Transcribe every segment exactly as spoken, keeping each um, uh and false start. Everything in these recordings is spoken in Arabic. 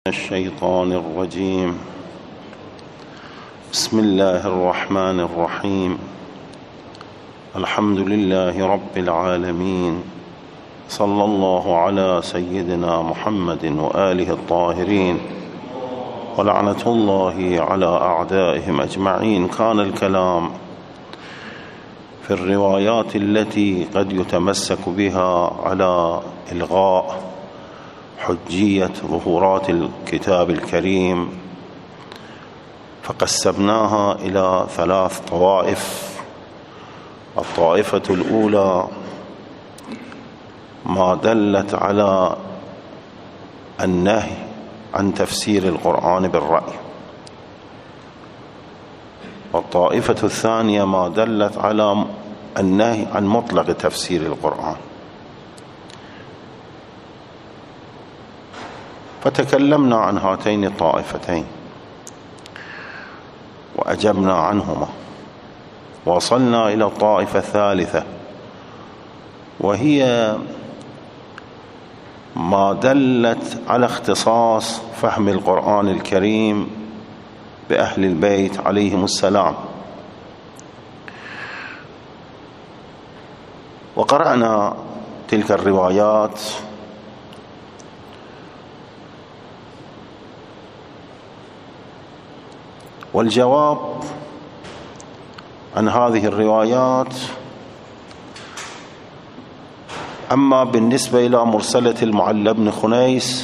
الشيطان الرجيم. بسم الله الرحمن الرحيم. الحمد لله رب العالمين، صلى الله على سيدنا محمد وآله الطاهرين، ولعنة الله على أعدائهم أجمعين. كان الكلام في الروايات التي قد يتمسك بها على إلغاء حجية ظهورات الكتاب الكريم، فقسمناها إلى ثلاث طوائف. الطائفة الأولى ما دلت على النهي عن تفسير القرآن بالرأي، والطائفة الثانية ما دلت على النهي عن مطلق تفسير القرآن. فتكلمنا عن هاتين الطائفتين وأجبنا عنهما، وصلنا إلى الطائفة الثالثة، وهي ما دلت على اختصاص فهم القرآن الكريم بأهل البيت عليهم السلام. وقرأنا تلك الروايات والجواب عن هذه الروايات، أما بالنسبة إلى مرسلة المعلى بن خنيس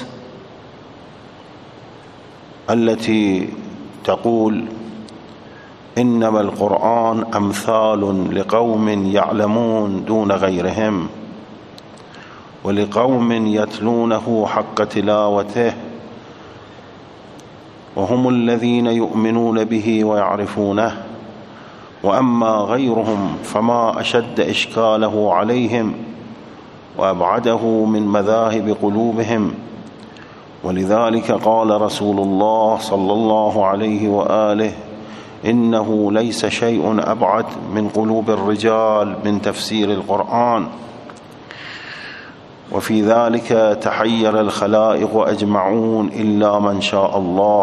التي تقول إنما القرآن أمثال لقوم يعلمون دون غيرهم، ولقوم يتلونه حق تلاوته، وهم الذين يؤمنون به ويعرفونه، وأما غيرهم فما أشد إشكاله عليهم وأبعده من مذاهب قلوبهم. ولذلك قال رسول الله صلى الله عليه وآله: إنه ليس شيء أبعد من قلوب الرجال من تفسير القرآن. وفي ذلك تحير الخلائق أجمعون إلا من شاء الله،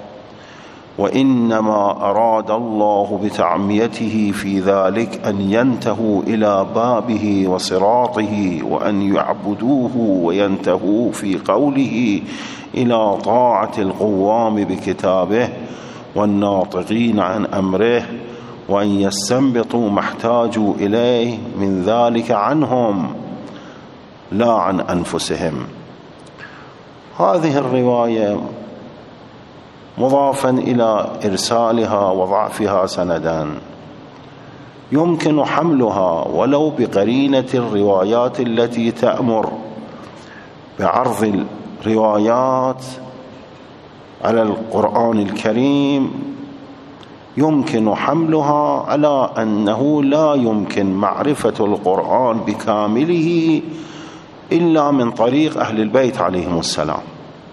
وإنما أراد الله بتعميته في ذلك أن ينتهوا إلى بابه وصراطه، وأن يعبدوه وينتهوا في قوله إلى طاعة القوام بكتابه والناطقين عن أمره، وأن يستنبطوا ما احتاجوا إليه من ذلك عنهم لا عن أنفسهم. هذه الرواية مضافا إلى إرسالها وضعفها سندا يمكن حملها ولو بقرينة الروايات التي تأمر بعرض الروايات على القرآن الكريم، يمكن حملها على أنه لا يمكن معرفة القرآن بكامله إلا من طريق أهل البيت عليهم السلام.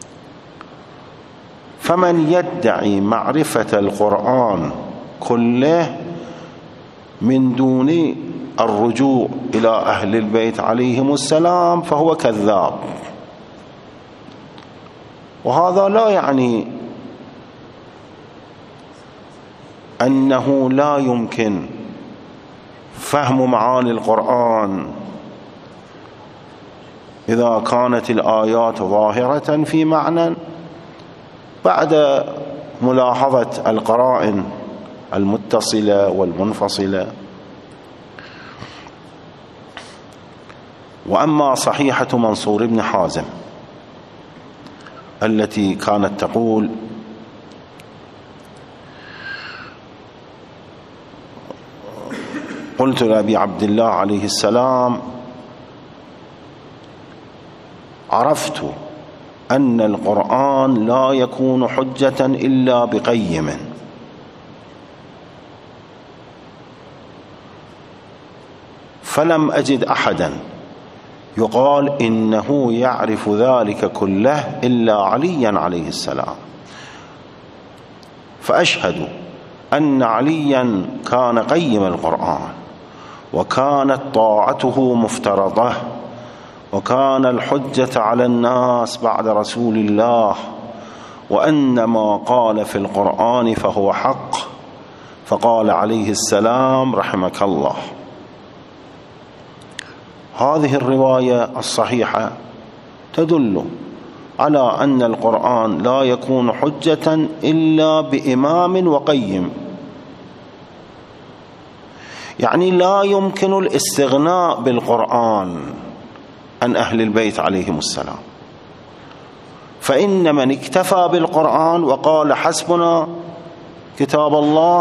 فمن يدعي معرفة القرآن كله من دون الرجوع إلى أهل البيت عليهم السلام فهو كذاب، وهذا لا يعني أنه لا يمكن فهم معاني القرآن إذا كانت الآيات ظاهرة في معنى بعد ملاحظة القرائن المتصلة والمنفصلة. وأما صحيحة منصور بن حازم التي كانت تقول: قلت لأبي عبد الله عليه السلام: عرفت أن القرآن لا يكون حجة إلا بقيم، فلم أجد أحدا يقال إنه يعرف ذلك كله إلا عليا عليه السلام، فأشهد أن عليا كان قيم القرآن، وكانت طاعته مفترضة، وكان الحجة على الناس بعد رسول الله وأن ما قال في القرآن فهو حق، فقال عليه السلام رحمك الله. هذه الرواية الصحيحة تدل على أن القرآن لا يكون حجة إلا بإمام وقيم، يعني لا يمكن الاستغناء بالقرآن عن أهل البيت عليهم السلام. فإن من اكتفى بالقرآن وقال حسبنا كتاب الله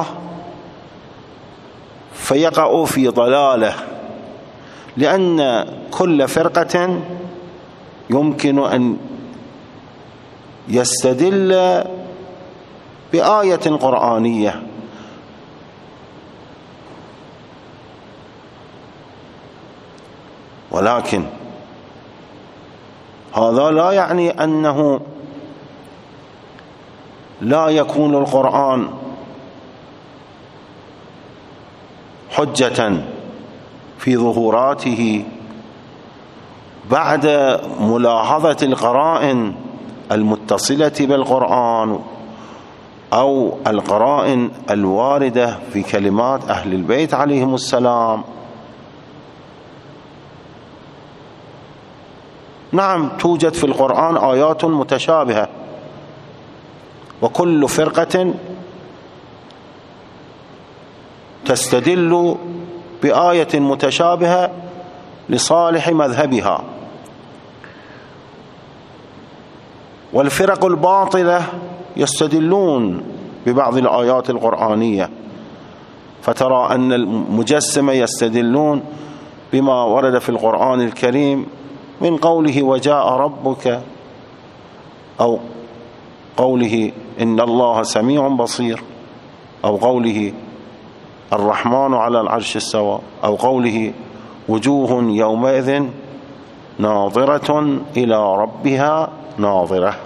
فيقع في ضلاله، لأن كل فرقة يمكن أن يستدل بآية قرآنية، ولكن هذا لا يعني أنه لا يكون القرآن حجة في ظهوراته بعد ملاحظة القرائن المتصلة بالقرآن أو القرائن الواردة في كلمات أهل البيت عليهم السلام. نعم، توجد في القرآن آيات متشابهة، وكل فرقة تستدل بآية متشابهة لصالح مذهبها، والفرق الباطلة يستدلون ببعض الآيات القرآنية، فترى أن المجسمة يستدلون بما ورد في القرآن الكريم من قوله وجاء ربك، أو قوله إن الله سميع بصير، أو قوله الرحمن على العرش استوى، أو قوله وجوه يومئذ ناظرة إلى ربها ناظرة،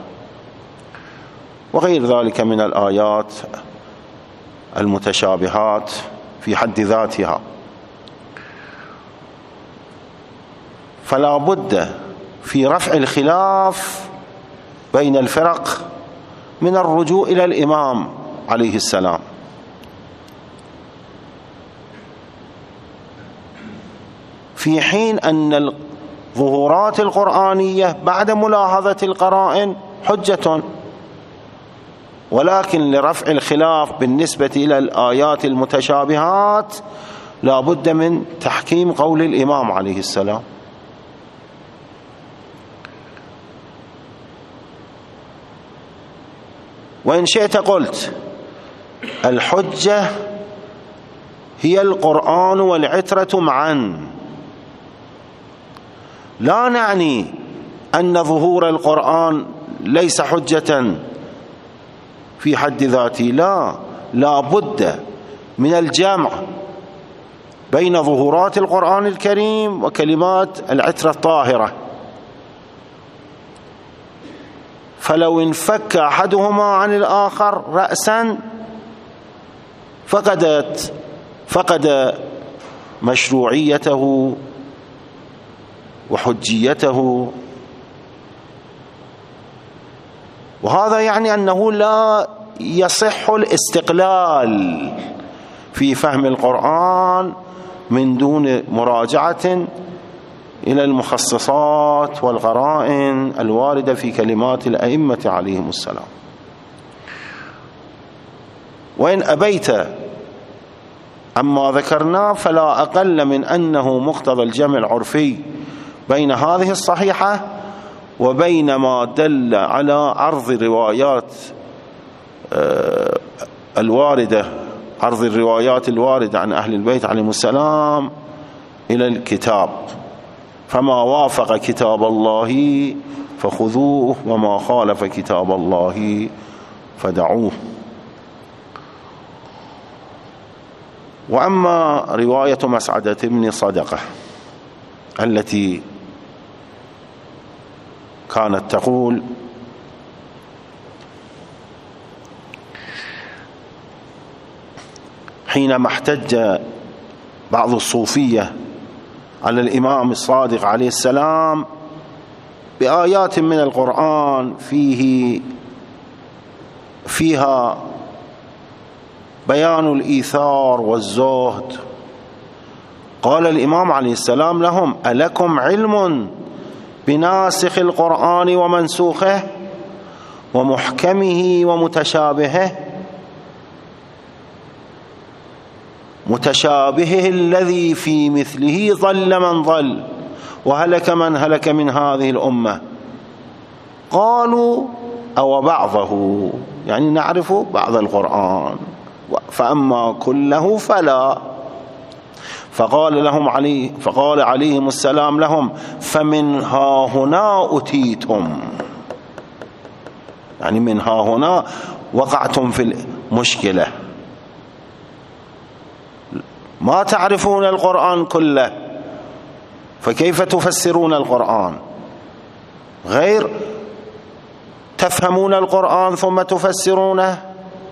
وغير ذلك من الآيات المتشابهات في حد ذاتها. فلا بد في رفع الخلاف بين الفرق من الرجوع إلى الإمام عليه السلام، في حين أن الظهورات القرآنية بعد ملاحظة القرائن حجة، ولكن لرفع الخلاف بالنسبة إلى الآيات المتشابهات لا بد من تحكيم قول الإمام عليه السلام. وإن شئت قلت الحجة هي القرآن والعترة معا، لا نعني أن ظهور القرآن ليس حجة في حد ذاته، لا لا بد من الجمع بين ظهورات القرآن الكريم وكلمات العترة الطاهرة، فلو انفك أحدهما عن الآخر رأسا فقدت فقد مشروعيته وحجيته، وهذا يعني أنه لا يصح الاستقلال في فهم القرآن من دون مراجعة إلى المخصصات والقرائن الواردة في كلمات الأئمة عليهم السلام. وإن أبيت عما ذكرناه فلا أقل من أنه مقتضى الجمع العرفي بين هذه الصحيحة وبين ما دل على عرض الروايات الواردة عرض الروايات الواردة عن أهل البيت عليهم السلام إلى الكتاب، فما وافق كتاب الله فخذوه وما خالف كتاب الله فدعوه. وأما رواية مسعدة بن صدقة التي كانت تقول حينما احتج بعض الصوفية على الإمام الصادق عليه السلام بآيات من القرآن فيه فيها بيان الإيثار والزهد. قال الإمام عليه السلام لهم: ألكم علم بناسخ القرآن ومنسوخه ومحكمه ومتشابهه؟ متشابهه الذي في مثله ضل من ضل وهلك من هلك من هذه الأمة. قالوا: أو بعضه، يعني نعرف بعض القرآن، فأما كله فلا. فقال لهم عليه فقال عليهم السلام لهم: فمن ها هنا أتيتم، يعني من ها هنا وقعتم في المشكلة، ما تعرفون القرآن كله، فكيف تفسرون القرآن؟ غير تفهمون القرآن ثم تفسرونه.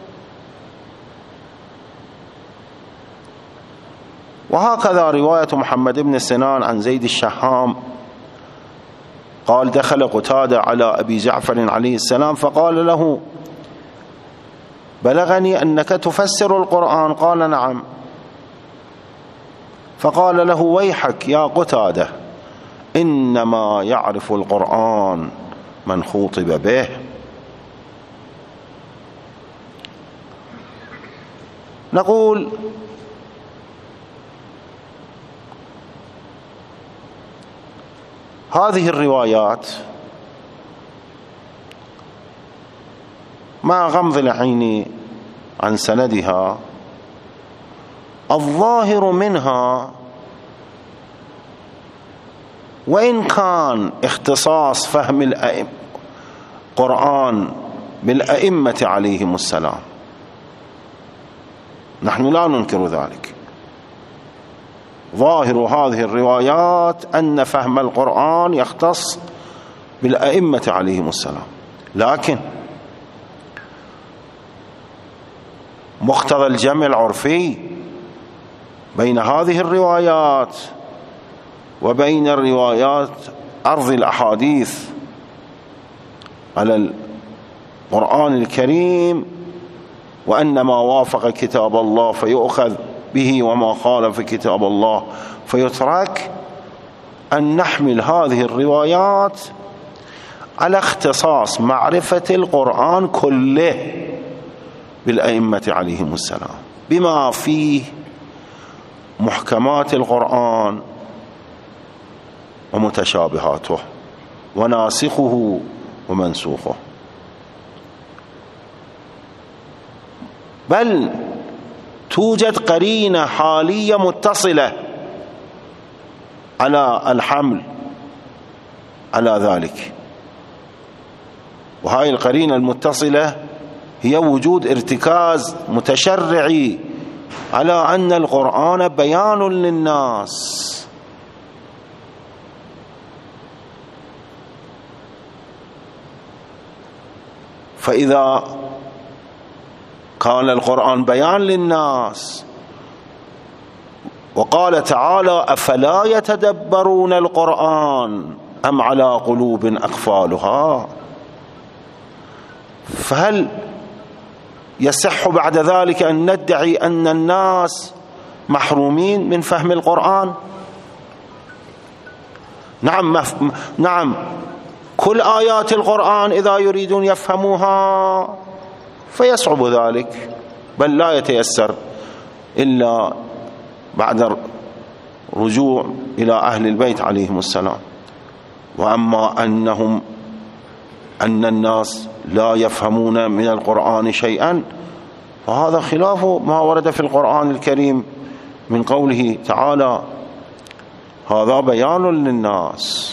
وهكذا رواية محمد بن سنان عن زيد الشهام قال: دخل قتادة على أبي جعفر عليه السلام فقال له: بلغني أنك تفسر القرآن. قال: نعم. فقال له: ويحك يا قتادة، إنما يعرف القرآن من خوطب به. نقول: هذه الروايات مع غمض العين عن سندها الظاهر منها وإن كان اختصاص فهم القرآن بالأئمة عليهم السلام، نحن لا ننكر ذلك، ظاهر هذه الروايات أن فهم القرآن يختص بالأئمة عليهم السلام، لكن مقتضى الجمع العرفي بين هذه الروايات وبين الروايات عرض الأحاديث على القرآن الكريم، وأن ما وافق كتاب الله فيؤخذ به وما خالف كتاب الله فيترك، أن نحمل هذه الروايات على اختصاص معرفة القرآن كله بالأئمة عليهم السلام بما فيه محكمات القرآن ومتشابهاته وناسخه ومنسوخه. بل توجد قرينة حالية متصلة على الحمل على ذلك، وهذه القرينة المتصلة هي وجود ارتكاز متشرعي على أن القرآن بيان للناس. فإذا كان القرآن بيان للناس وقال تعالى: أفلا يتدبرون القرآن أم على قلوب أقفالها، فهل يصح بعد ذلك أن ندعي أن الناس محرومين من فهم القرآن؟ نعم مف... نعم كل آيات القرآن إذا يريدون يفهموها فيصعب ذلك، بل لا يتيسر إلا بعد رجوع إلى أهل البيت عليهم السلام. وأما أنهم أن الناس لا يفهمون من القرآن شيئا فهذا خلاف ما ورد في القرآن الكريم من قوله تعالى: هذا بيان للناس،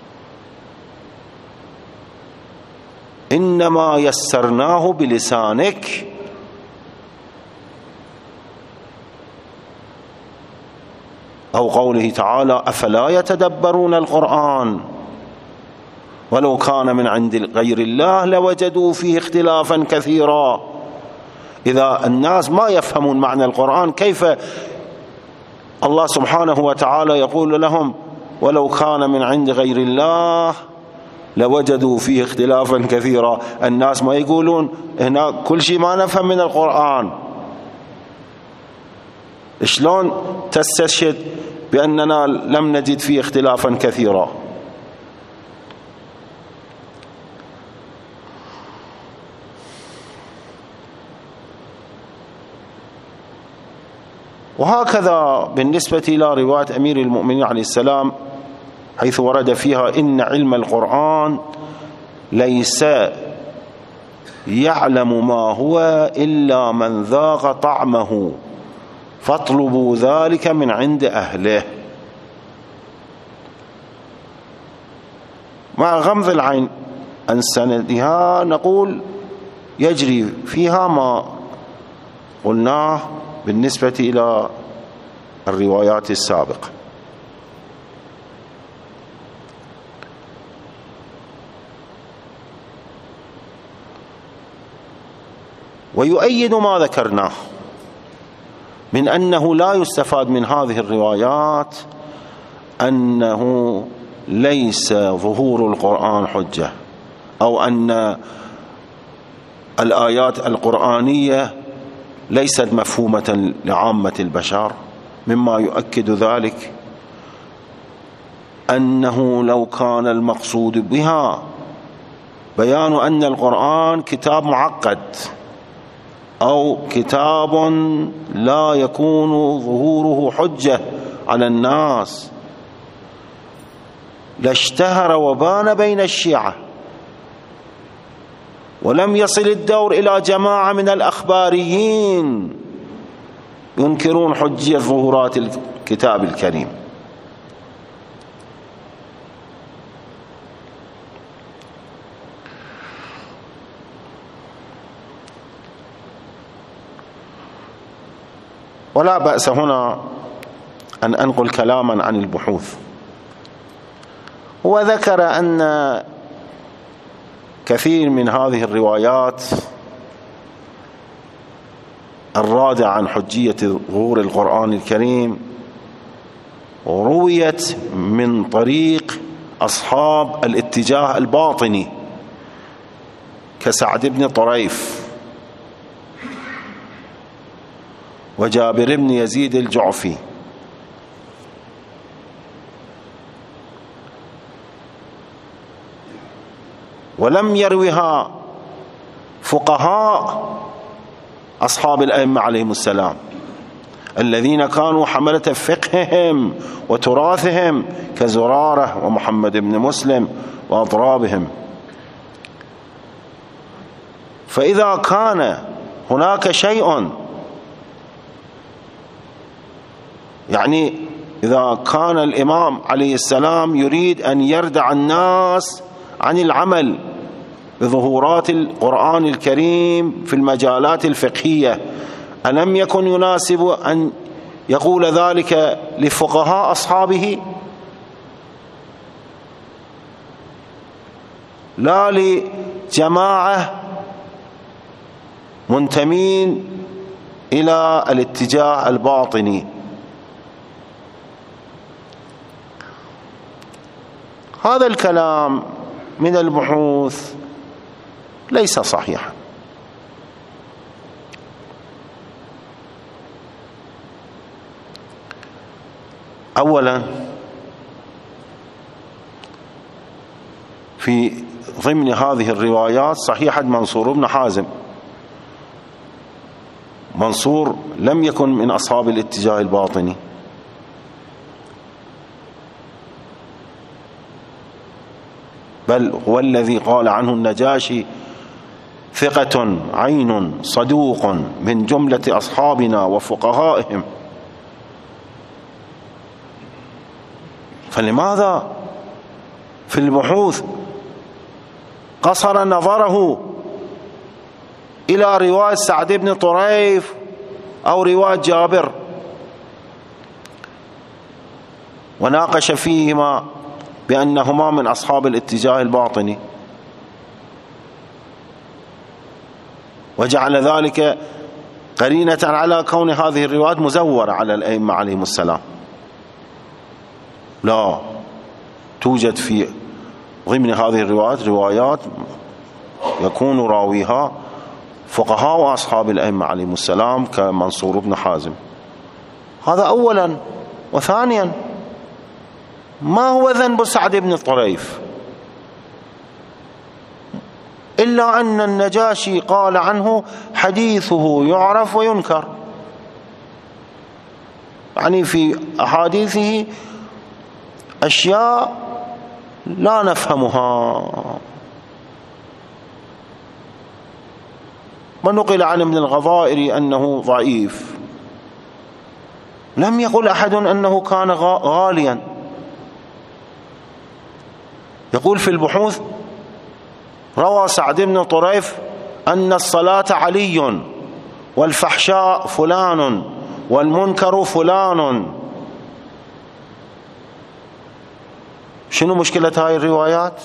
إنما يسرناه بلسانك. أو قوله تعالى: أفلا يتدبرون القرآن ولو كان من عند غير الله لوجدوا فيه اختلافا كثيرا. إذا الناس ما يفهمون معنى القرآن كيف الله سبحانه وتعالى يقول لهم: ولو كان من عند غير الله لوجدوا فيه اختلافا كثيرا. الناس ما يقولون هنا كل شيء ما نفهم من القرآن، شلون تستشهد بأننا لم نجد فيه اختلافا كثيرا؟ وهكذا بالنسبة إلى رواية أمير المؤمنين عليه السلام حيث ورد فيها إن علم القرآن ليس يعلم ما هو إلا من ذاق طعمه فاطلبوا ذلك من عند أهله. مع غمض العين عن سندها نقول يجري فيها ما قلناه بالنسبة إلى الروايات السابقة. ويؤيد ما ذكرناه من أنه لا يستفاد من هذه الروايات أنه ليس ظهور القرآن حجة، أو أن الآيات القرآنية ليست مفهومة لعامة البشر. مما يؤكد ذلك أنه لو كان المقصود بها بيان أن القرآن كتاب معقد أو كتاب لا يكون ظهوره حجة على الناس لاشتهر وبان بين الشيعة، ولم يصل الدور إلى جماعة من الأخباريين ينكرون حجية ظهورات الكتاب الكريم. ولا بأس هنا أن أنقل كلاما عن البحوث. وذكر أن كثير من هذه الروايات الرادعة عن حجية ظهور القرآن الكريم رويت من طريق أصحاب الاتجاه الباطني كسعد بن طريف وجابر بن يزيد الجعفي، ولم يروها فقهاء أصحاب الأئمة عليهم السلام الذين كانوا حملة فقههم وتراثهم كزرارة ومحمد بن مسلم وأضرابهم. فإذا كان هناك شيء، يعني إذا كان الإمام عليه السلام يريد أن يردع الناس عن العمل بظهورات القرآن الكريم في المجالات الفقهية، ألم يكن يناسب أن يقول ذلك لفقهاء أصحابه لا لجماعة منتمين إلى الاتجاه الباطني؟ هذا الكلام من البحوث ليس صحيحا. أولا في ضمن هذه الروايات صحيحة منصور بن حازم. منصور لم يكن من أصحاب الاتجاه الباطني، بل هو الذي قال عنه النجاشي ثقة عين صدوق من جملة أصحابنا وفقهائهم. فلماذا في البحوث قصر نظره إلى رواية سعد بن طريف أو رواية جابر وناقش فيهما بأنهما من أصحاب الاتجاه الباطني، وجعل ذلك قرينة على كون هذه الروايات مزورة على الأئمة عليهم السلام؟ لا، توجد في ضمن هذه الروايات روايات يكون راويها فقهاء وأصحاب الأئمة عليهم السلام كمنصور بن حازم. هذا أولا. وثانيا، ما هو ذنب سعد بن طريف إلا أن النجاشي قال عنه حديثه يعرف وينكر، يعني في أحاديثه أشياء لا نفهمها. ونقل عن ابن الغضائر أنه ضعيف، لم يقل أحد أنه كان غاليا. يقول في البحوث: روى سعد بن طريف أن الصلاة علي والفحشاء فلان والمنكر فلان. شنو مشكلة هاي الروايات؟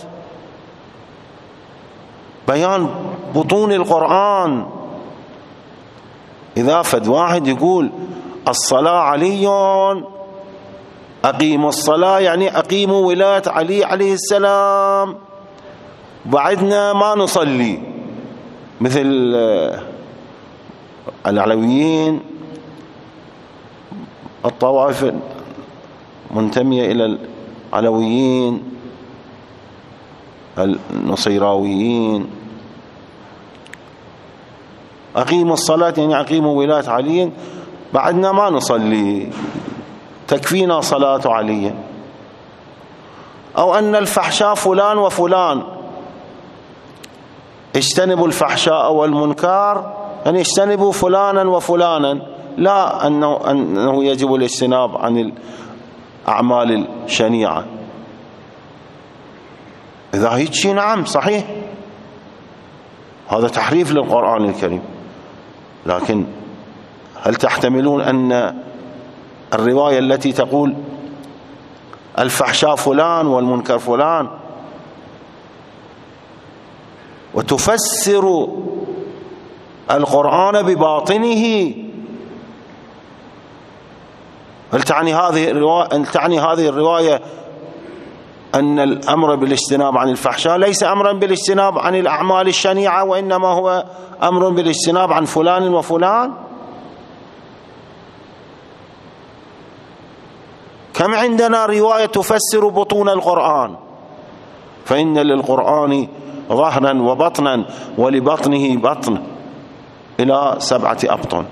بيان بطون القرآن. إذا فد واحد يقول الصلاة علي، أقيموا الصلاة يعني أقيموا ولاية علي عليه السلام، بعدنا ما نصلي، مثل العلويين الطوائف المنتمية إلى العلويين النصيراويين، أقيموا الصلاة يعني أقيموا ولاية علي، بعدنا ما نصلي، تكفينا صلاة علي. أو أن الفحشاء فلان وفلان، اجتنبوا الفحشاء والمنكر يعني اجتنبوا فلانا وفلانا، لا أنه, أنه يجب الاجتناب عن الأعمال الشنيعة. إذا هيك شيء نعم صحيح، هذا تحريف للقرآن الكريم. لكن هل تحتملون أن الرواية التي تقول الفحشاء فلان والمنكر فلان وتفسر القرآن بباطنه، هل تعني هذه الرواية هل تعني هذه الرواية أن الأمر بالاجتناب عن الفحشاء ليس أمرا بالاجتناب عن الأعمال الشنيعة، وإنما هو أمر بالاجتناب عن فلان وفلان؟ كم عندنا رواية تفسر بطون القرآن؟ فإن للقرآن ظهرا وبطنا ولبطنه بطن إلى سبعة أبطن.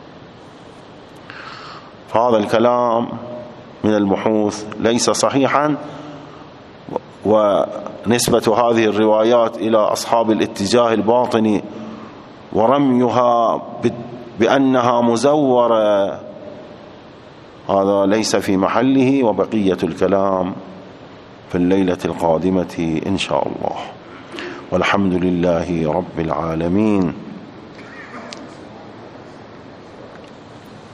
فهذا الكلام من البحوث ليس صحيحا، ونسبة هذه الروايات إلى أصحاب الاتجاه الباطني ورميها بأنها مزورة هذا ليس في محله، وبقية الكلام في الليلة القادمة إن شاء الله. والحمد لله رب العالمين.